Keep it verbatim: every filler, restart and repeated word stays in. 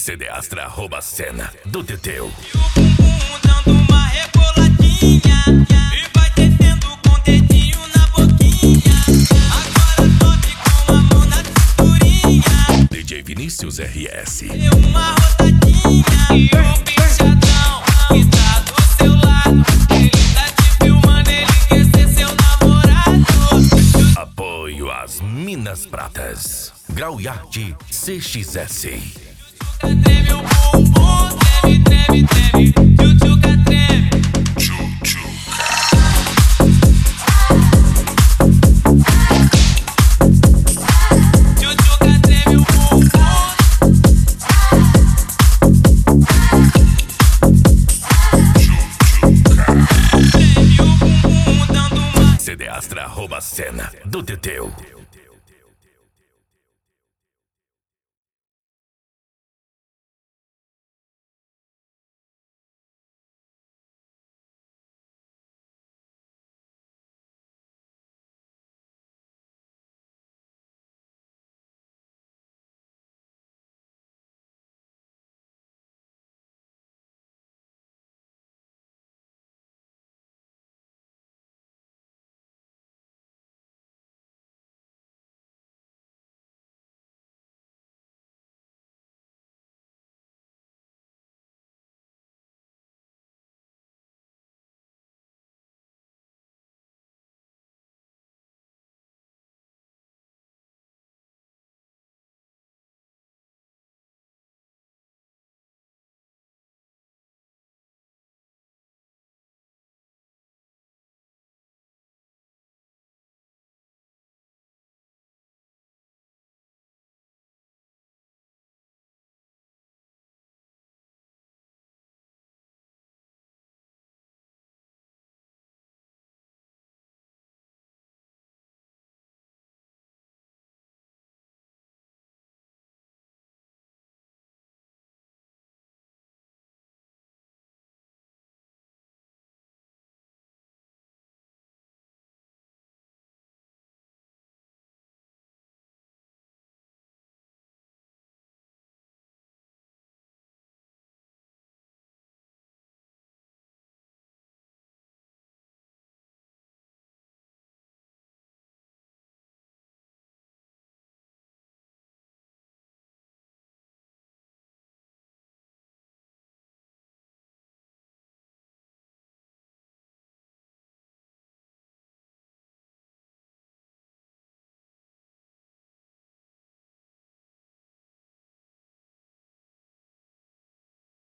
C D Astra rouba a cena do Teteu. E o bumbum dando uma reboladinha e vai descendo com o dedinho na boquinha. Agora sobe com a mão na cinturinha. D J Vinícius R S. Deu uma rodadinha e o bichadão que tá do seu lado, ele tá te filmando, ele quer ser seu namorado. Apoio às Minas Pratas. Grau Yacht C X S. Treme o bumbum, treme, treme, treme, tchutchuca treme. Tchutchuca treme o bumbum. Treme o bumbum dando uma C D Astra rouba a cena do Teteu.